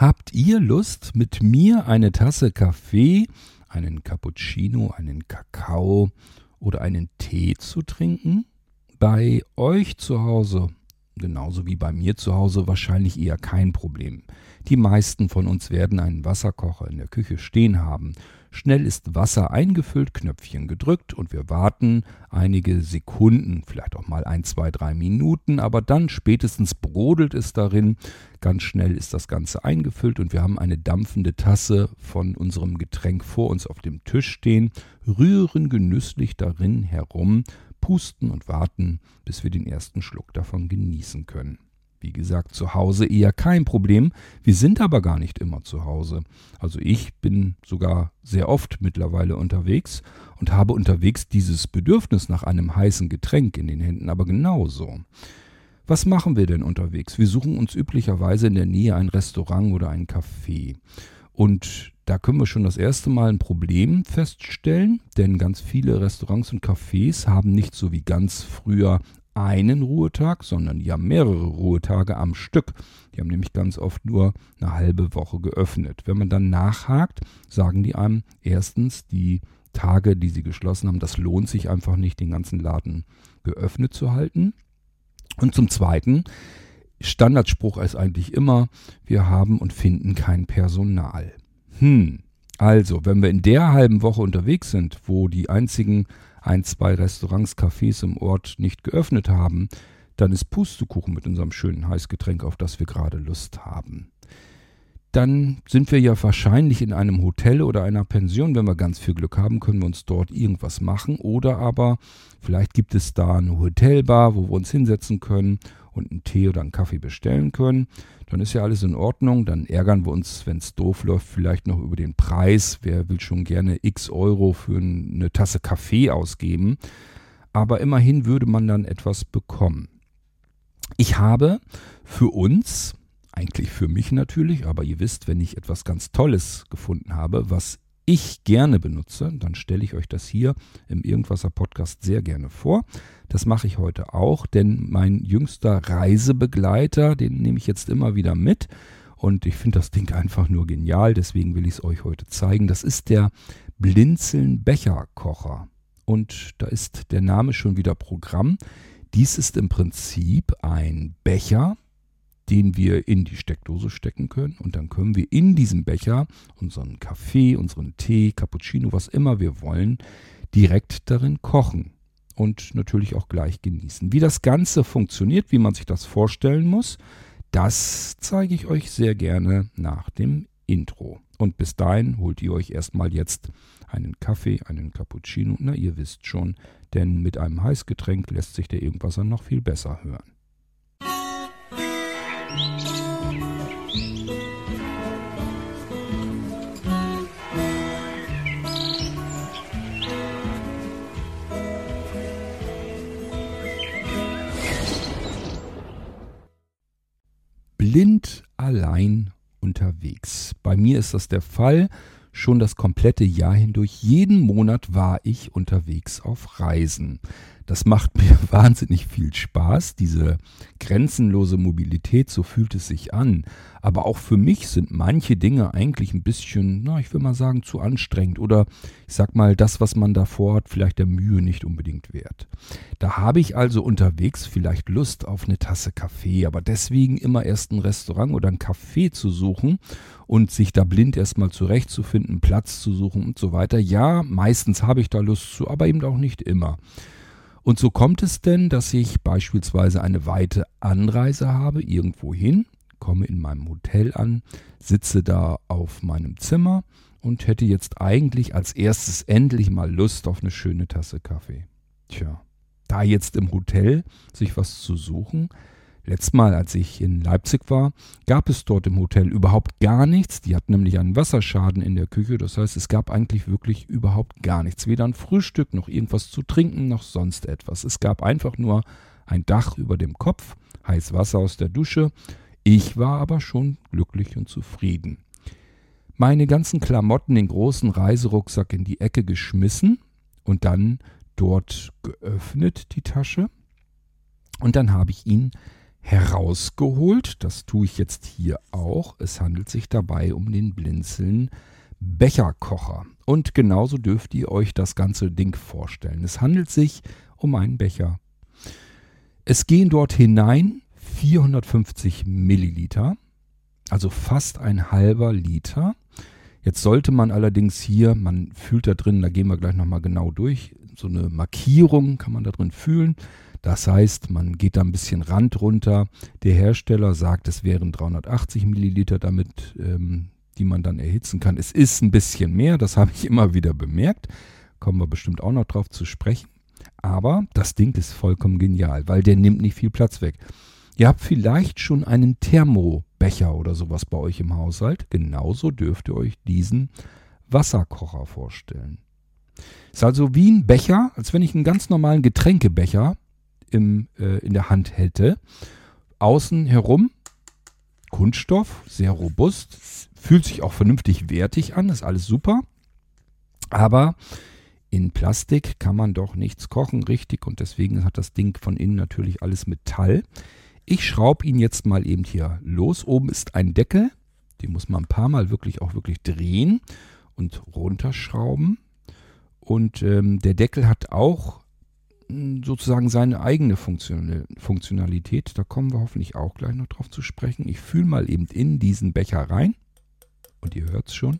Habt ihr Lust, mit mir eine Tasse Kaffee, einen Cappuccino, einen Kakao oder einen Tee zu trinken? Bei euch zu Hause, genauso wie bei mir zu Hause, wahrscheinlich eher kein Problem. Die meisten von uns werden einen Wasserkocher in der Küche stehen haben. Schnell ist Wasser eingefüllt, Knöpfchen gedrückt und wir warten einige Sekunden, vielleicht auch mal 1, 2, 3 Minuten, aber dann spätestens brodelt es darin. Ganz schnell ist das Ganze eingefüllt und wir haben eine dampfende Tasse von unserem Getränk vor uns auf dem Tisch stehen, rühren genüsslich darin herum, pusten und warten, bis wir den ersten Schluck davon genießen können. Wie gesagt, zu Hause eher kein Problem. Wir sind aber gar nicht immer zu Hause. Also ich bin sogar sehr oft mittlerweile unterwegs und habe unterwegs dieses Bedürfnis nach einem heißen Getränk in den Händen, aber genauso. Was machen wir denn unterwegs? Wir suchen uns üblicherweise in der Nähe ein Restaurant oder ein Café. Und da können wir schon das erste Mal ein Problem feststellen, denn ganz viele Restaurants und Cafés haben nicht so wie ganz früher einen Ruhetag, sondern die haben mehrere Ruhetage am Stück. Die haben nämlich ganz oft nur eine halbe Woche geöffnet. Wenn man dann nachhakt, sagen die einem erstens, die Tage, die sie geschlossen haben, das lohnt sich einfach nicht, den ganzen Laden geöffnet zu halten. Und zum Zweiten, Standardspruch ist eigentlich immer, wir haben und finden kein Personal. Also, wenn wir in der halben Woche unterwegs sind, wo die einzigen 1, 2 Restaurants, Cafés im Ort nicht geöffnet haben, dann ist Pustekuchen mit unserem schönen Heißgetränk, auf das wir gerade Lust haben. Dann sind wir ja wahrscheinlich in einem Hotel oder einer Pension. Wenn wir ganz viel Glück haben, können wir uns dort irgendwas machen. Oder aber vielleicht gibt es da eine Hotelbar, wo wir uns hinsetzen können und einen Tee oder einen Kaffee bestellen können. Dann ist ja alles in Ordnung. Dann ärgern wir uns, wenn es doof läuft, vielleicht noch über den Preis. Wer will schon gerne x Euro für eine Tasse Kaffee ausgeben? Aber immerhin würde man dann etwas bekommen. Ich habe für uns, eigentlich für mich natürlich, aber ihr wisst, wenn ich etwas ganz Tolles gefunden habe, was ich gerne benutze, dann stelle ich euch das hier im Irgendwasser-Podcast sehr gerne vor. Das mache ich heute auch, denn mein jüngster Reisebegleiter, den nehme ich jetzt immer wieder mit und ich finde das Ding einfach nur genial, deswegen will ich es euch heute zeigen. Das ist der Blinzeln-Becherkocher und da ist der Name schon wieder Programm. Dies ist im Prinzip ein Becher, den wir in die Steckdose stecken können und dann können wir in diesem Becher unseren Kaffee, unseren Tee, Cappuccino, was immer wir wollen, direkt darin kochen und natürlich auch gleich genießen. Wie das Ganze funktioniert, wie man sich das vorstellen muss, das zeige ich euch sehr gerne nach dem Intro. Und bis dahin holt ihr euch erstmal jetzt einen Kaffee, einen Cappuccino, na ihr wisst schon, denn mit einem Heißgetränk lässt sich der Irgendwasser noch viel besser hören. Blind allein unterwegs. Bei mir ist das der Fall. Schon das komplette Jahr hindurch, jeden Monat war ich unterwegs auf Reisen. Das macht mir wahnsinnig viel Spaß, diese grenzenlose Mobilität, so fühlt es sich an. Aber auch für mich sind manche Dinge eigentlich ein bisschen, ich will mal sagen, zu anstrengend. Oder ich sag mal, das, was man davor hat, vielleicht der Mühe nicht unbedingt wert. Da habe ich also unterwegs vielleicht Lust auf eine Tasse Kaffee, aber deswegen immer erst ein Restaurant oder ein Café zu suchen und sich da blind erstmal zurechtzufinden, Platz zu suchen und so weiter. Ja, meistens habe ich da Lust zu, aber eben auch nicht immer. Und so kommt es denn, dass ich beispielsweise eine weite Anreise habe, irgendwo hin, komme in meinem Hotel an, sitze da auf meinem Zimmer und hätte jetzt eigentlich als erstes endlich mal Lust auf eine schöne Tasse Kaffee. Tja, da jetzt im Hotel sich was zu suchen. Letztes Mal, als ich in Leipzig war, gab es dort im Hotel überhaupt gar nichts. Die hatten nämlich einen Wasserschaden in der Küche. Das heißt, es gab eigentlich wirklich überhaupt gar nichts. Weder ein Frühstück, noch irgendwas zu trinken, noch sonst etwas. Es gab einfach nur ein Dach über dem Kopf, heiß Wasser aus der Dusche. Ich war aber schon glücklich und zufrieden. Meine ganzen Klamotten, den großen Reiserucksack in die Ecke geschmissen und dann dort geöffnet, die Tasche. Und dann habe ich ihn herausgeholt. Das tue ich jetzt hier auch. Es handelt sich dabei um den Blinzeln Becherkocher. Und genauso dürft ihr euch das ganze Ding vorstellen. Es handelt sich um einen Becher. Es gehen dort hinein 450 Milliliter, also fast ein halber Liter. Jetzt sollte man allerdings hier, man fühlt da drin, da gehen wir gleich nochmal genau durch, so eine Markierung kann man da drin fühlen. Das heißt, man geht da ein bisschen Rand runter. Der Hersteller sagt, es wären 380 Milliliter damit, die man dann erhitzen kann. Es ist ein bisschen mehr, das habe ich immer wieder bemerkt. Kommen wir bestimmt auch noch drauf zu sprechen. Aber das Ding ist vollkommen genial, weil der nimmt nicht viel Platz weg. Ihr habt vielleicht schon einen Thermobecher oder sowas bei euch im Haushalt. Genauso dürft ihr euch diesen Wasserkocher vorstellen. Ist also wie ein Becher, als wenn ich einen ganz normalen Getränkebecher in der Hand hätte. Außen herum Kunststoff, sehr robust, fühlt sich auch vernünftig wertig an, ist alles super. Aber in Plastik kann man doch nichts kochen, richtig, und deswegen hat das Ding von innen natürlich alles Metall. Ich schraube ihn jetzt mal eben hier los. Oben ist ein Deckel, den muss man ein paar Mal wirklich drehen und runterschrauben. Und der Deckel hat auch sozusagen seine eigene Funktionalität. Da kommen wir hoffentlich auch gleich noch drauf zu sprechen. Ich fühle mal eben in diesen Becher rein. Und ihr hört es schon.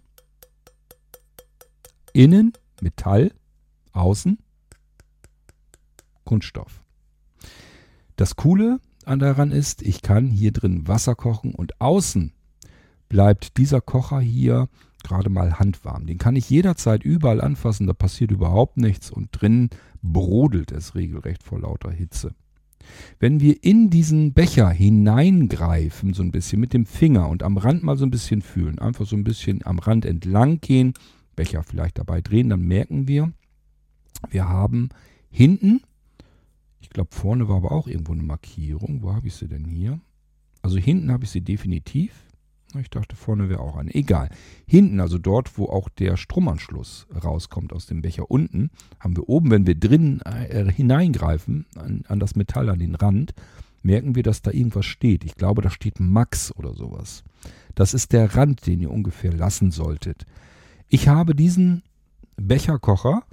Innen Metall, außen Kunststoff. Das Coole daran ist, ich kann hier drin Wasser kochen und außen bleibt dieser Kocher hier gerade mal handwarm. Den kann ich jederzeit überall anfassen, da passiert überhaupt nichts und drin brodelt es regelrecht vor lauter Hitze. Wenn wir in diesen Becher hineingreifen, so ein bisschen mit dem Finger und am Rand mal so ein bisschen fühlen, einfach so ein bisschen am Rand entlang gehen, Becher vielleicht dabei drehen, dann merken wir haben hinten, ich glaube vorne war aber auch irgendwo eine Markierung, wo habe ich sie denn hier? Also hinten habe ich sie definitiv. Ich dachte, vorne wäre auch eine. Egal. Hinten, also dort, wo auch der Stromanschluss rauskommt aus dem Becher unten, haben wir oben, wenn wir drinnen hineingreifen, an das Metall, an den Rand, merken wir, dass da irgendwas steht. Ich glaube, da steht Max oder sowas. Das ist der Rand, den ihr ungefähr lassen solltet. Ich habe diesen Becherkocher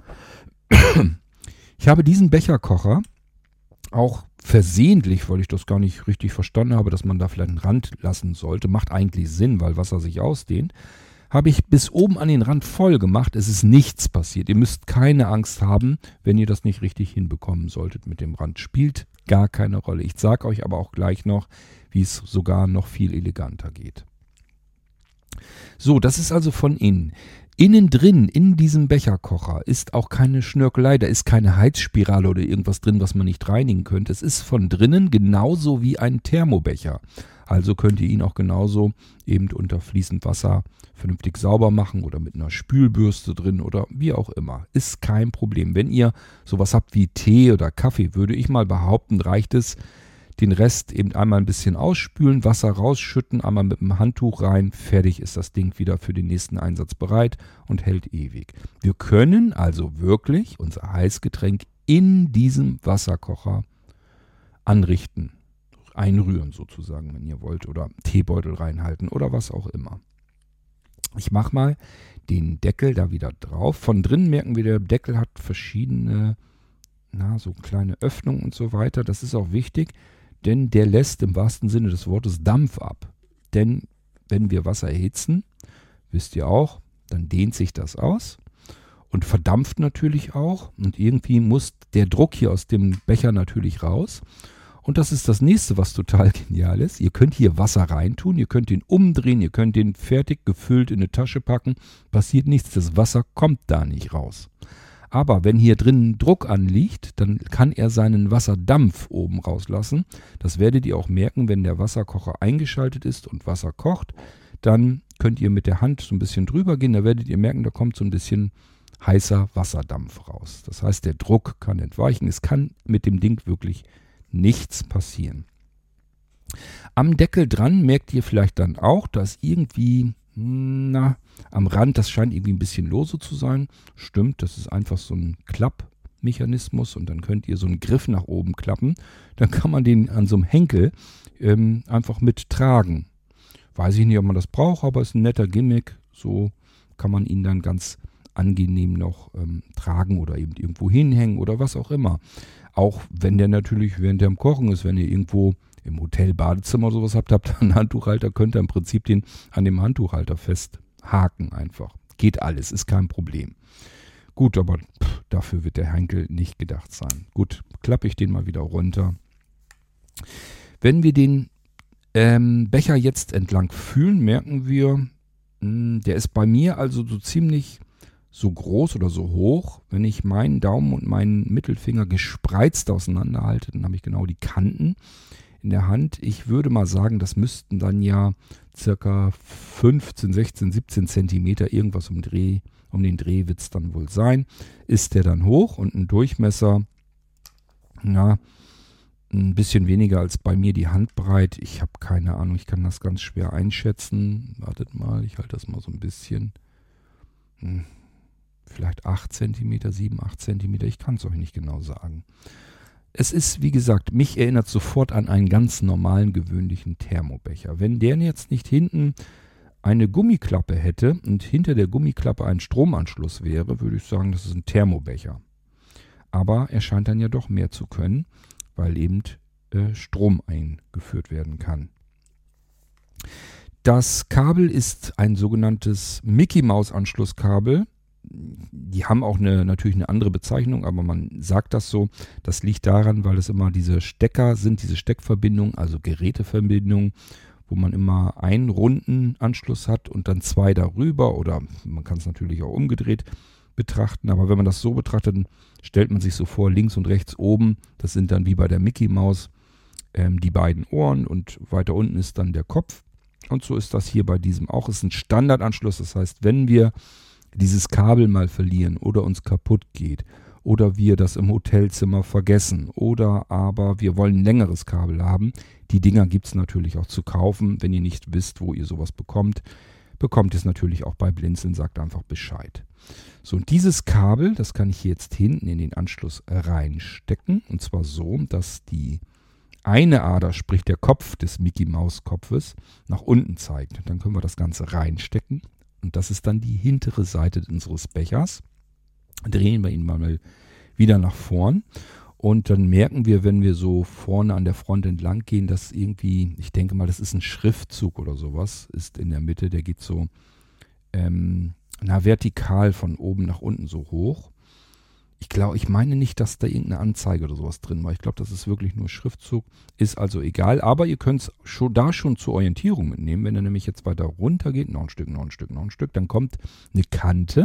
auch versehentlich, weil ich das gar nicht richtig verstanden habe, dass man da vielleicht einen Rand lassen sollte, macht eigentlich Sinn, weil Wasser sich ausdehnt, habe ich bis oben an den Rand voll gemacht. Es ist nichts passiert. Ihr müsst keine Angst haben, wenn ihr das nicht richtig hinbekommen solltet mit dem Rand. Spielt gar keine Rolle. Ich sage euch aber auch gleich noch, wie es sogar noch viel eleganter geht. So, das ist also von innen. Innen drin, in diesem Becherkocher, ist auch keine Schnörkelei, da ist keine Heizspirale oder irgendwas drin, was man nicht reinigen könnte. Es ist von drinnen genauso wie ein Thermobecher. Also könnt ihr ihn auch genauso eben unter fließend Wasser vernünftig sauber machen oder mit einer Spülbürste drin oder wie auch immer. Ist kein Problem. Wenn ihr sowas habt wie Tee oder Kaffee, würde ich mal behaupten, reicht es, den Rest eben einmal ein bisschen ausspülen, Wasser rausschütten, einmal mit dem Handtuch rein, fertig ist das Ding wieder für den nächsten Einsatz bereit und hält ewig. Wir können also wirklich unser Heißgetränk in diesem Wasserkocher anrichten, einrühren sozusagen, wenn ihr wollt, oder Teebeutel reinhalten oder was auch immer. Ich mache mal den Deckel da wieder drauf. Von drinnen merken wir, der Deckel hat verschiedene, so kleine Öffnungen und so weiter. Das ist auch wichtig. Denn der lässt im wahrsten Sinne des Wortes Dampf ab. Denn wenn wir Wasser erhitzen, wisst ihr auch, dann dehnt sich das aus und verdampft natürlich auch. Und irgendwie muss der Druck hier aus dem Becher natürlich raus. Und das ist das nächste, was total genial ist. Ihr könnt hier Wasser reintun, ihr könnt den umdrehen, ihr könnt den fertig gefüllt in eine Tasche packen. Passiert nichts, das Wasser kommt da nicht raus. Aber wenn hier drin Druck anliegt, dann kann er seinen Wasserdampf oben rauslassen. Das werdet ihr auch merken, wenn der Wasserkocher eingeschaltet ist und Wasser kocht. Dann könnt ihr mit der Hand so ein bisschen drüber gehen. Da werdet ihr merken, da kommt so ein bisschen heißer Wasserdampf raus. Das heißt, der Druck kann entweichen. Es kann mit dem Ding wirklich nichts passieren. Am Deckel dran merkt ihr vielleicht dann auch, dass irgendwie am Rand, das scheint irgendwie ein bisschen lose zu sein. Stimmt, das ist einfach so ein Klappmechanismus und dann könnt ihr so einen Griff nach oben klappen. Dann kann man den an so einem Henkel einfach mittragen. Weiß ich nicht, ob man das braucht, aber ist ein netter Gimmick. So kann man ihn dann ganz angenehm noch tragen oder eben irgendwo hinhängen oder was auch immer. Auch wenn der natürlich während der am Kochen ist, wenn ihr irgendwo im Hotel Badezimmer sowas habt ihr einen Handtuchhalter, könnt ihr im Prinzip den an dem Handtuchhalter festhaken einfach. Geht alles, ist kein Problem. Gut, aber dafür wird der Henkel nicht gedacht sein. Gut, klappe ich den mal wieder runter. Wenn wir den Becher jetzt entlang fühlen, merken wir, der ist bei mir also so ziemlich so groß oder so hoch. Wenn ich meinen Daumen und meinen Mittelfinger gespreizt auseinanderhalte, dann habe ich genau die Kanten in der Hand. Ich würde mal sagen, das müssten dann ja circa 15, 16, 17 Zentimeter irgendwas um den Dreh wird es dann wohl sein. Ist der dann hoch und ein Durchmesser, ein bisschen weniger als bei mir die Handbreit. Ich habe keine Ahnung, ich kann das ganz schwer einschätzen. Wartet mal, ich halte das mal so ein bisschen. Vielleicht 8 cm, 7, 8 cm, ich kann es euch nicht genau sagen. Es ist, wie gesagt, mich erinnert sofort an einen ganz normalen, gewöhnlichen Thermobecher. Wenn der jetzt nicht hinten eine Gummiklappe hätte und hinter der Gummiklappe ein Stromanschluss wäre, würde ich sagen, das ist ein Thermobecher. Aber er scheint dann ja doch mehr zu können, weil eben Strom eingeführt werden kann. Das Kabel ist ein sogenanntes Mickey-Maus-Anschlusskabel. Die haben auch natürlich eine andere Bezeichnung, aber man sagt das so. Das liegt daran, weil es immer diese Stecker sind, diese Steckverbindungen, also Geräteverbindungen, wo man immer einen runden Anschluss hat und dann zwei darüber, oder man kann es natürlich auch umgedreht betrachten. Aber wenn man das so betrachtet, dann stellt man sich so vor, links und rechts oben, das sind dann wie bei der Mickey Maus die beiden Ohren und weiter unten ist dann der Kopf. Und so ist das hier bei diesem auch. Es ist ein Standardanschluss, das heißt, wenn wir dieses Kabel mal verlieren oder uns kaputt geht oder wir das im Hotelzimmer vergessen oder aber wir wollen ein längeres Kabel haben. Die Dinger gibt es natürlich auch zu kaufen. Wenn ihr nicht wisst, wo ihr sowas bekommt, bekommt ihr es natürlich auch bei Blinzeln, sagt einfach Bescheid. So, und dieses Kabel, das kann ich hier jetzt hinten in den Anschluss reinstecken. Und zwar so, dass die eine Ader, sprich der Kopf des Mickey-Maus-Kopfes, nach unten zeigt. Dann können wir das Ganze reinstecken. Und das ist dann die hintere Seite unseres Bechers. Drehen wir ihn mal wieder nach vorn. Und dann merken wir, wenn wir so vorne an der Front entlang gehen, dass irgendwie, ich denke mal, das ist ein Schriftzug oder sowas, ist in der Mitte, der geht so vertikal von oben nach unten so hoch. Ich meine nicht, dass da irgendeine Anzeige oder sowas drin war. Ich glaube, das ist wirklich nur Schriftzug. Ist also egal. Aber ihr könnt es schon zur Orientierung mitnehmen. Wenn ihr nämlich jetzt weiter runter geht, noch ein Stück, dann kommt eine Kante.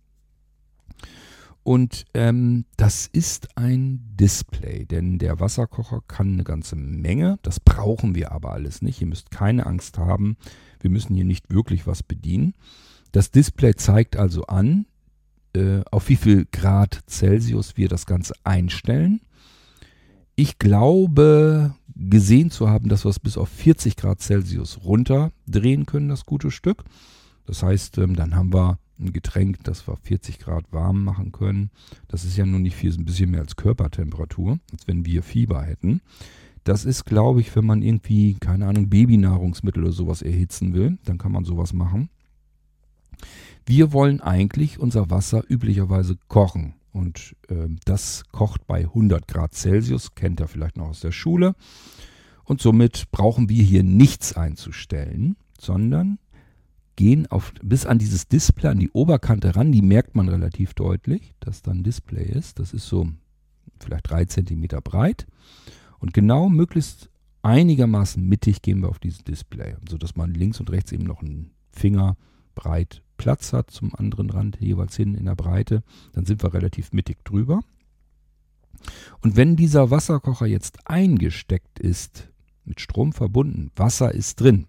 Und das ist ein Display, denn der Wasserkocher kann eine ganze Menge. Das brauchen wir aber alles nicht. Ihr müsst keine Angst haben. Wir müssen hier nicht wirklich was bedienen. Das Display zeigt also an, auf wie viel Grad Celsius wir das Ganze einstellen. Ich glaube, gesehen zu haben, dass wir es bis auf 40 Grad Celsius runterdrehen können, das gute Stück. Das heißt, dann haben wir ein Getränk, das wir 40 Grad warm machen können. Das ist ja nur nicht viel, ist ein bisschen mehr als Körpertemperatur, als wenn wir Fieber hätten. Das ist, glaube ich, wenn man irgendwie, keine Ahnung, Babynahrungsmittel oder sowas erhitzen will, dann kann man sowas machen. Wir wollen eigentlich unser Wasser üblicherweise kochen. Und das kocht bei 100 Grad Celsius, kennt ihr vielleicht noch aus der Schule. Und somit brauchen wir hier nichts einzustellen, sondern gehen bis an dieses Display, an die Oberkante ran. Die merkt man relativ deutlich, dass da ein Display ist. Das ist so vielleicht 3 cm breit. Und genau möglichst einigermaßen mittig gehen wir auf dieses Display, sodass man links und rechts eben noch einen Finger breit Platz hat zum anderen Rand, jeweils hin in der Breite. Dann sind wir relativ mittig drüber. Und wenn dieser Wasserkocher jetzt eingesteckt ist, mit Strom verbunden, Wasser ist drin,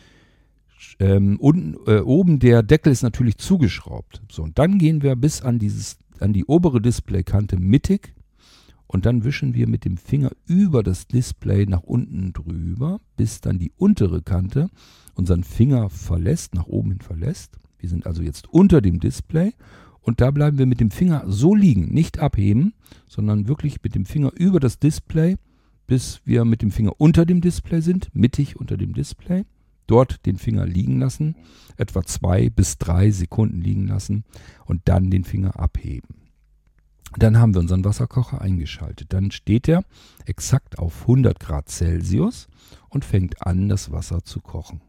oben der Deckel ist natürlich zugeschraubt. So, und dann gehen wir bis an die obere Displaykante mittig und dann wischen wir mit dem Finger über das Display nach unten drüber, bis dann die untere Kante unseren Finger verlässt, nach oben hin verlässt. Wir sind also jetzt unter dem Display und da bleiben wir mit dem Finger so liegen, nicht abheben, sondern wirklich mit dem Finger über das Display bis wir mit dem Finger unter dem Display sind, mittig unter dem Display. Dort den Finger liegen lassen, etwa 2 bis 3 Sekunden liegen lassen und dann den Finger abheben. Dann haben wir unseren Wasserkocher eingeschaltet. Dann steht er exakt auf 100 Grad Celsius und fängt an, das Wasser zu kochen.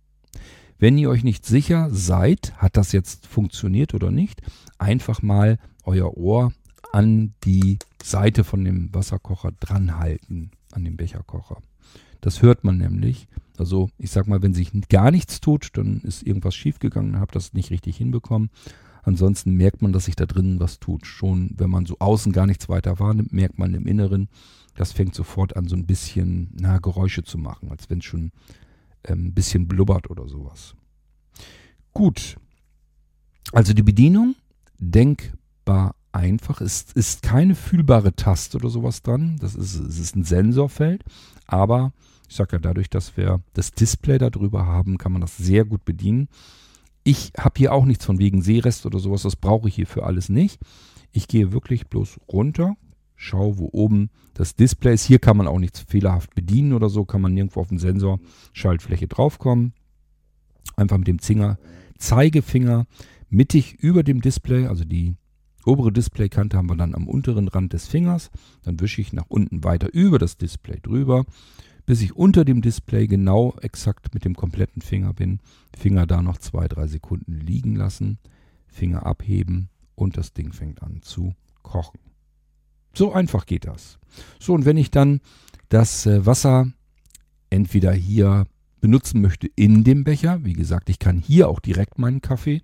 Wenn ihr euch nicht sicher seid, hat das jetzt funktioniert oder nicht, einfach mal euer Ohr an die Seite von dem Wasserkocher dran halten, an dem Becherkocher. Das hört man nämlich. Also ich sag mal, wenn sich gar nichts tut, dann ist irgendwas schiefgegangen, habt das nicht richtig hinbekommen. Ansonsten merkt man, dass sich da drinnen was tut. Schon wenn man so außen gar nichts weiter wahrnimmt, merkt man im Inneren, das fängt sofort an, so ein bisschen Geräusche zu machen, als wenn es schon ein bisschen blubbert oder sowas. Gut, also die Bedienung, denkbar einfach. Es ist keine fühlbare Taste oder sowas dran. Es ist ein Sensorfeld, aber ich sage ja, dadurch, dass wir das Display da drüber haben, kann man das sehr gut bedienen. Ich habe hier auch nichts von wegen Seerest oder sowas, das brauche ich hier für alles nicht. Ich gehe wirklich bloß runter, schaue, wo oben das Display ist. Hier kann man auch nichts fehlerhaft bedienen oder so, kann man nirgendwo auf den Sensor-Schaltfläche draufkommen. Einfach mit dem Zeigefinger mittig über dem Display, also die obere Displaykante haben wir dann am unteren Rand des Fingers. Dann wische ich nach unten weiter über das Display drüber, bis ich unter dem Display genau exakt mit dem kompletten Finger bin. Finger da noch 2-3 Sekunden liegen lassen, Finger abheben und das Ding fängt an zu kochen. So einfach geht das. So, und wenn ich dann das Wasser entweder hier benutzen möchte in dem Becher, wie gesagt, ich kann hier auch direkt meinen Kaffee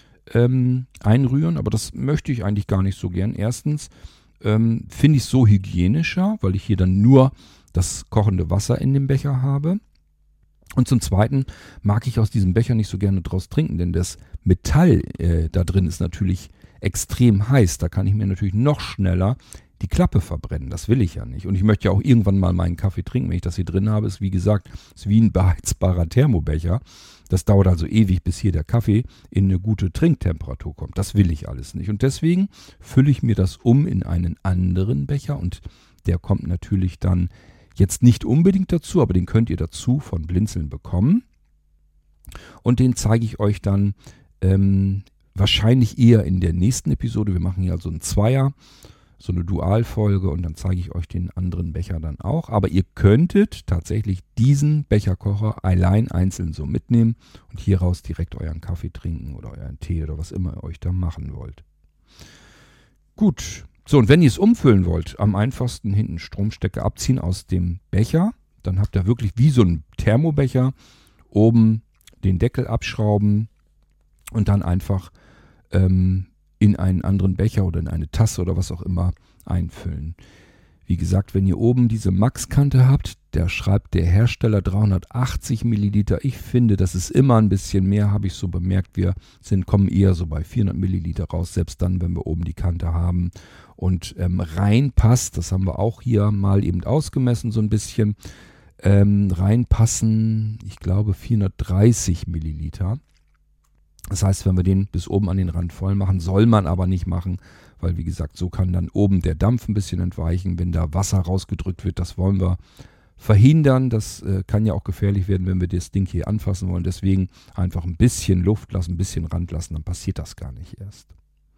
einrühren, aber das möchte ich eigentlich gar nicht so gern. Erstens finde ich es so hygienischer, weil ich hier dann nur das kochende Wasser in dem Becher habe. Und zum Zweiten mag ich aus diesem Becher nicht so gerne draus trinken, denn das Metall da drin ist natürlich extrem heiß. Da kann ich mir natürlich noch schneller die Klappe verbrennen. Das will ich ja nicht. Und ich möchte ja auch irgendwann mal meinen Kaffee trinken, wenn ich das hier drin habe. Ist wie gesagt, ist wie ein beheizbarer Thermobecher. Das dauert also ewig, bis hier der Kaffee in eine gute Trinktemperatur kommt. Das will ich alles nicht. Und deswegen fülle ich mir das um in einen anderen Becher. Und der kommt natürlich dann jetzt nicht unbedingt dazu, aber den könnt ihr dazu von Blinzeln bekommen. Und den zeige ich euch dann wahrscheinlich eher in der nächsten Episode. Wir machen hier also einen Zweier, so eine Dualfolge, und dann zeige ich euch den anderen Becher dann auch. Aber ihr könntet tatsächlich diesen Becherkocher allein einzeln so mitnehmen und hieraus direkt euren Kaffee trinken oder euren Tee oder was immer ihr euch da machen wollt. Gut. So, und wenn ihr es umfüllen wollt, am einfachsten hinten Stromstecker abziehen aus dem Becher. Dann habt ihr wirklich wie so ein Thermobecher oben den Deckel abschrauben und dann einfach in einen anderen Becher oder in eine Tasse oder was auch immer einfüllen. Wie gesagt, wenn ihr oben diese Max-Kante habt, da schreibt der Hersteller 380 Milliliter. Ich finde, das ist immer ein bisschen mehr, habe ich so bemerkt. Wir kommen eher so bei 400 Milliliter raus, selbst dann, wenn wir oben die Kante haben. Und reinpasst, das haben wir auch hier mal eben ausgemessen so ein bisschen, reinpassen, ich glaube 430 Milliliter. Das heißt, wenn wir den bis oben an den Rand voll machen, soll man aber nicht machen, weil wie gesagt, so kann dann oben der Dampf ein bisschen entweichen, wenn da Wasser rausgedrückt wird. Das wollen wir verhindern. Das kann ja auch gefährlich werden, wenn wir das Ding hier anfassen wollen. Deswegen einfach ein bisschen Luft lassen, ein bisschen Rand lassen, dann passiert das gar nicht erst.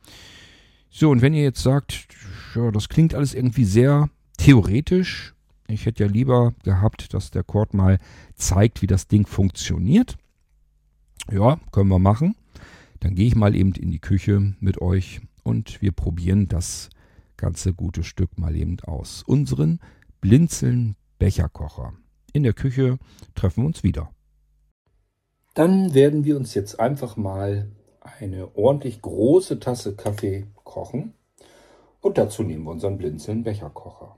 So, und wenn ihr jetzt sagt, ja, das klingt alles irgendwie sehr theoretisch, ich hätte ja lieber gehabt, dass der Kurt mal zeigt, wie das Ding funktioniert. Ja, können wir machen. Dann gehe ich mal eben in die Küche mit euch und wir probieren das ganze gute Stück mal eben aus. Unseren Blinzeln Becherkocher. In der Küche treffen wir uns wieder. Dann werden wir uns jetzt einfach mal eine ordentlich große Tasse Kaffee kochen. Und dazu nehmen wir unseren Blinzeln Becherkocher.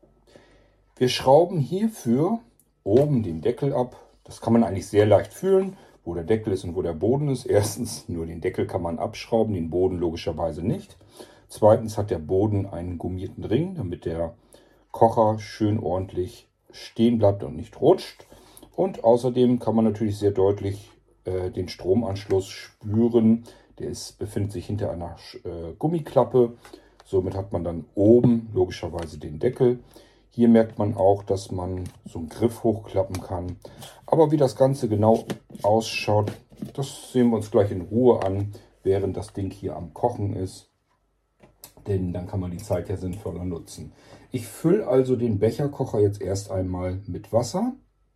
Wir schrauben hierfür oben den Deckel ab. Das kann man eigentlich sehr leicht fühlen, wo der Deckel ist und wo der Boden ist. Erstens, nur den Deckel kann man abschrauben, den Boden logischerweise nicht. Zweitens hat der Boden einen gummierten Ring, damit der Kocher schön ordentlich stehen bleibt und nicht rutscht. Und außerdem kann man natürlich sehr deutlich den Stromanschluss spüren. Der befindet sich hinter einer Gummiklappe. Somit hat man dann oben logischerweise den Deckel. Hier merkt man auch, dass man so einen Griff hochklappen kann. Aber wie das Ganze genau ausschaut, das sehen wir uns gleich in Ruhe an, während das Ding hier am Kochen ist. Denn dann kann man die Zeit ja sinnvoller nutzen. Ich fülle also den Becherkocher jetzt erst einmal mit Wasser.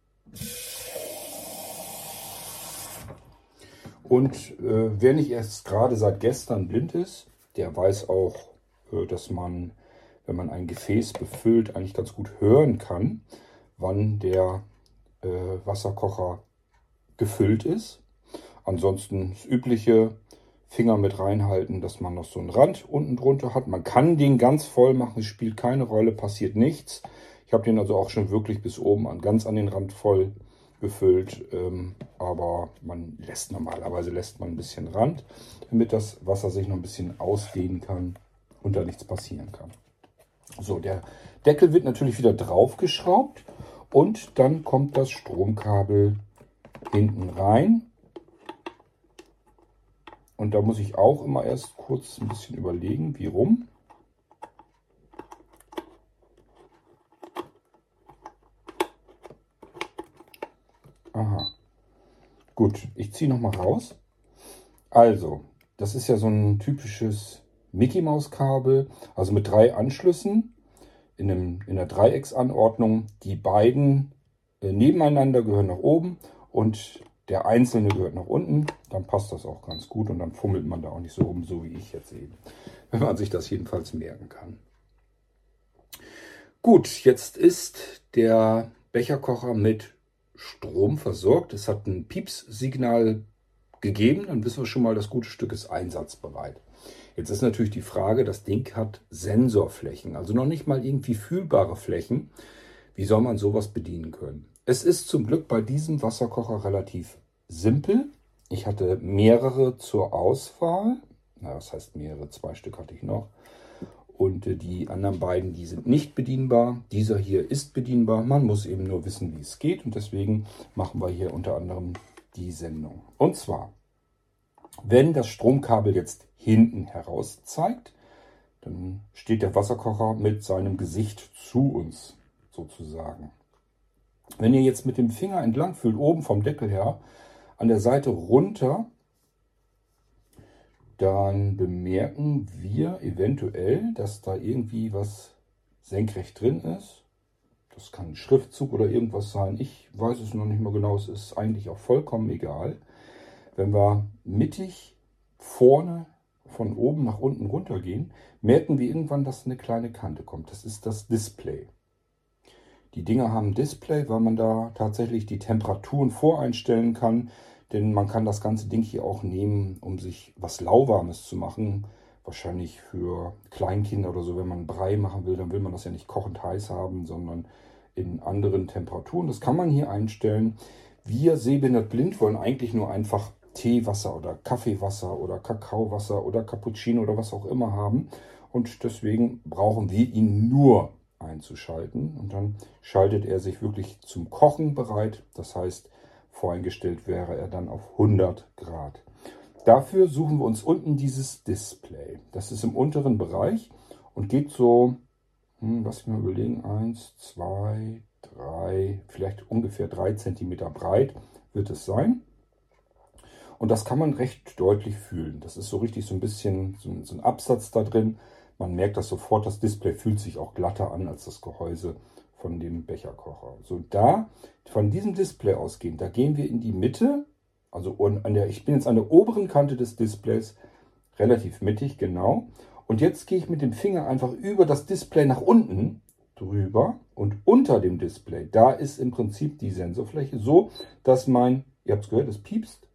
Und wer nicht erst gerade seit gestern blind ist, der weiß auch, dass man, wenn man ein Gefäß befüllt, eigentlich ganz gut hören kann, wann der Wasserkocher gefüllt ist. Ansonsten das übliche Finger mit reinhalten, dass man noch so einen Rand unten drunter hat. Man kann den ganz voll machen, es spielt keine Rolle, passiert nichts. Ich habe den also auch schon wirklich bis oben ganz an den Rand voll gefüllt, aber normalerweise lässt man ein bisschen Rand, damit das Wasser sich noch ein bisschen ausdehnen kann und da nichts passieren kann. So, der Deckel wird natürlich wieder draufgeschraubt und dann kommt das Stromkabel hinten rein. Und da muss ich auch immer erst kurz ein bisschen überlegen, wie rum. Aha. Gut, ich ziehe nochmal raus. Also, das ist ja so ein typisches Mickey Maus Kabel, also mit 3 Anschlüssen in der Dreiecksanordnung. Die beiden nebeneinander gehören nach oben und der einzelne gehört nach unten. Dann passt das auch ganz gut und dann fummelt man da auch nicht so rum, so wie ich jetzt eben. Wenn man sich das jedenfalls merken kann. Gut, jetzt ist der Becherkocher mit Strom versorgt. Es hat ein Piepssignal gegeben, dann wissen wir schon mal, das gute Stück ist einsatzbereit. Jetzt ist natürlich die Frage, das Ding hat Sensorflächen, also noch nicht mal irgendwie fühlbare Flächen. Wie soll man sowas bedienen können? Es ist zum Glück bei diesem Wasserkocher relativ simpel. Ich hatte mehrere zur Auswahl. Na, das heißt mehrere, 2 Stück hatte ich noch. Und die anderen beiden, die sind nicht bedienbar. Dieser hier ist bedienbar. Man muss eben nur wissen, wie es geht. Und deswegen machen wir hier unter anderem die Sendung. Und zwar, wenn das Stromkabel jetzt hinten heraus zeigt, dann steht der Wasserkocher mit seinem Gesicht zu uns sozusagen. Wenn ihr jetzt mit dem Finger entlang fühlt, oben vom Deckel her, an der Seite runter, dann bemerken wir eventuell, dass da irgendwie was senkrecht drin ist. Das kann ein Schriftzug oder irgendwas sein. Ich weiß es noch nicht mal genau. Es ist eigentlich auch vollkommen egal. Wenn wir mittig vorne von oben nach unten runter gehen, merken wir irgendwann, dass eine kleine Kante kommt. Das ist das Display. Die Dinger haben ein Display, weil man da tatsächlich die Temperaturen voreinstellen kann. Denn man kann das ganze Ding hier auch nehmen, um sich was Lauwarmes zu machen. Wahrscheinlich für Kleinkinder oder so, wenn man Brei machen will, dann will man das ja nicht kochend heiß haben, sondern in anderen Temperaturen. Das kann man hier einstellen. Wir sehbehindert blind wollen eigentlich nur einfach Teewasser oder Kaffeewasser oder Kakaowasser oder Cappuccino oder was auch immer haben. Und deswegen brauchen wir ihn nur einzuschalten. Und dann schaltet er sich wirklich zum Kochen bereit. Das heißt, voreingestellt wäre er dann auf 100 Grad. Dafür suchen wir uns unten dieses Display. Das ist im unteren Bereich und geht so, lass mich mal überlegen, 1, 2, 3, vielleicht ungefähr 3 cm breit wird es sein. Und das kann man recht deutlich fühlen. Das ist so richtig so ein bisschen so ein Absatz da drin. Man merkt das sofort, das Display fühlt sich auch glatter an als das Gehäuse von dem Becherkocher. So, da von diesem Display ausgehend, da gehen wir in die Mitte, also ich bin jetzt an der oberen Kante des Displays, relativ mittig, genau. Und jetzt gehe ich mit dem Finger einfach über das Display nach unten drüber und unter dem Display, da ist im Prinzip die Sensorfläche so, dass ihr habt es gehört, es piepst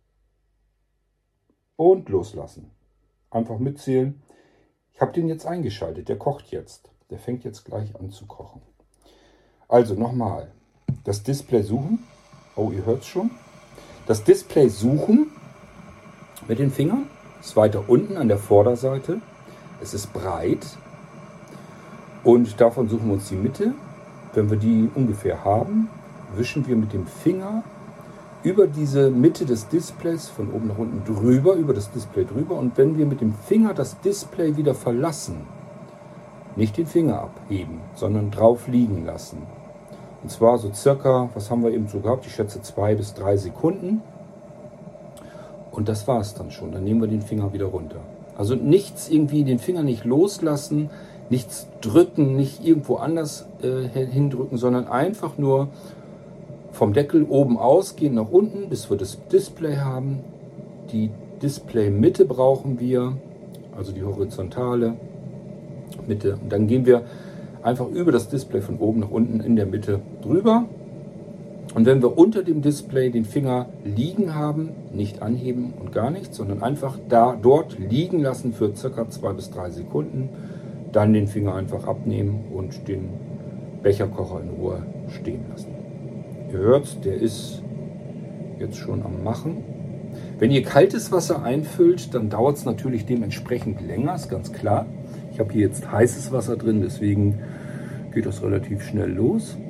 und loslassen. Einfach mitzählen. Ich habe den jetzt eingeschaltet, der kocht jetzt. Der fängt jetzt gleich an zu kochen. Also nochmal, das Display suchen. Oh, ihr hört es schon. Das Display suchen mit den Fingern. Ist weiter unten an der Vorderseite. Es ist breit. Und davon suchen wir uns die Mitte. Wenn wir die ungefähr haben, wischen wir mit dem Finger über diese Mitte des Displays von oben nach unten drüber, über das Display drüber. Und wenn wir mit dem Finger das Display wieder verlassen, nicht den Finger abheben, sondern drauf liegen lassen. Und zwar so circa, was haben wir eben so gehabt? Ich schätze 2 bis 3 Sekunden. Und das war es dann schon. Dann nehmen wir den Finger wieder runter. Also nichts irgendwie, den Finger nicht loslassen, nichts drücken, nicht irgendwo anders hindrücken, sondern einfach nur vom Deckel oben ausgehen nach unten, bis wir das Display haben. Die Display-Mitte brauchen wir, also die horizontale Mitte. Und dann gehen wir einfach über das Display von oben nach unten in der Mitte drüber. Und wenn wir unter dem Display den Finger liegen haben, nicht anheben und gar nichts, sondern einfach dort liegen lassen für ca. 2 bis 3 Sekunden, dann den Finger einfach abnehmen und den Becherkocher in Ruhe stehen lassen. Ihr hört, der ist jetzt schon am Machen. Wenn ihr kaltes Wasser einfüllt, dann dauert es natürlich dementsprechend länger, ist ganz klar. Ich habe hier jetzt heißes Wasser drin, deswegen geht das relativ schnell los.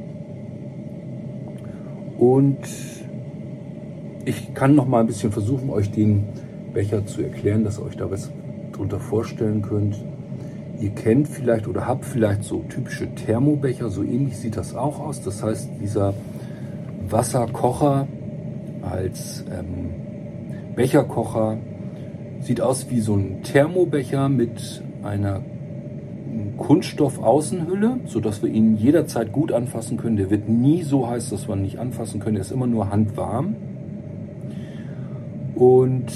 Und ich kann noch mal ein bisschen versuchen, euch den Becher zu erklären, dass ihr euch da was drunter vorstellen könnt. Ihr kennt vielleicht oder habt vielleicht so typische Thermobecher, so ähnlich sieht das auch aus. Das heißt, dieser Wasserkocher als Becherkocher sieht aus wie so ein Thermobecher mit einer Kunststoff-Außenhülle, sodass wir ihn jederzeit gut anfassen können. Der wird nie so heiß, dass wir ihn nicht anfassen können. Er ist immer nur handwarm. Und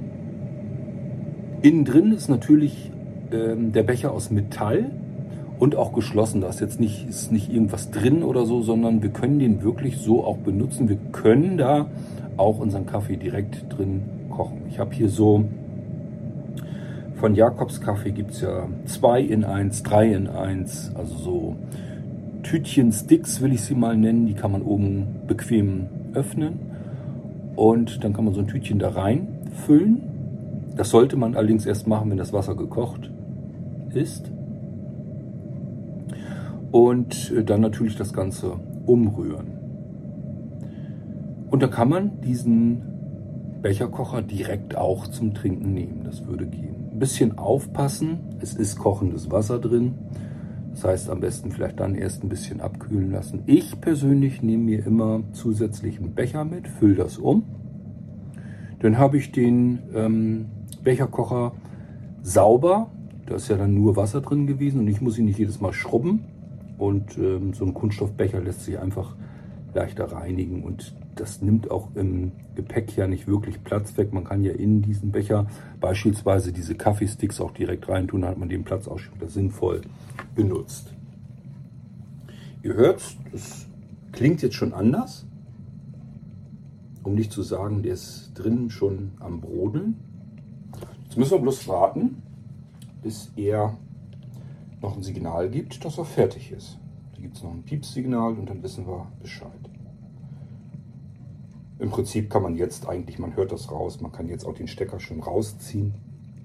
innen drin ist natürlich der Becher aus Metall und auch geschlossen. Da ist jetzt nicht irgendwas drin oder so, sondern wir können den wirklich so auch benutzen. Wir können da auch unseren Kaffee direkt drin kochen. Ich habe hier so von Jakobs Kaffee gibt es ja 2 in 1, 3 in 1, also so Tütchen-Sticks will ich sie mal nennen. Die kann man oben bequem öffnen und dann kann man so ein Tütchen da reinfüllen. Das sollte man allerdings erst machen, wenn das Wasser gekocht ist. Und dann natürlich das Ganze umrühren. Und da kann man diesen Becherkocher direkt auch zum Trinken nehmen. Das würde gehen. Ein bisschen aufpassen, es ist kochendes Wasser drin. Das heißt, am besten vielleicht dann erst ein bisschen abkühlen lassen. Ich persönlich nehme mir immer zusätzlich einen Becher mit, fülle das um. Dann habe ich den Becherkocher sauber. Da ist ja dann nur Wasser drin gewesen und ich muss ihn nicht jedes Mal schrubben. Und so ein Kunststoffbecher lässt sich einfach leichter reinigen und das nimmt auch im Gepäck ja nicht wirklich Platz weg. Man kann ja in diesen Becher beispielsweise diese Kaffeesticks auch direkt reintun, dann hat man den Platz auch schon wieder sinnvoll benutzt. Ihr hört, das klingt jetzt schon anders. Um nicht zu sagen, der ist drinnen schon am Brodeln. Jetzt müssen wir bloß warten, bis er noch ein Signal gibt, dass er fertig ist. Da gibt es noch ein Piepssignal und dann wissen wir Bescheid. Im Prinzip kann man jetzt eigentlich, man hört das raus, man kann jetzt auch den Stecker schon rausziehen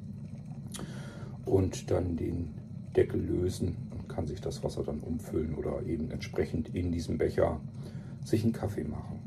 und dann den Deckel lösen und kann sich das Wasser dann umfüllen oder eben entsprechend in diesem Becher sich einen Kaffee machen.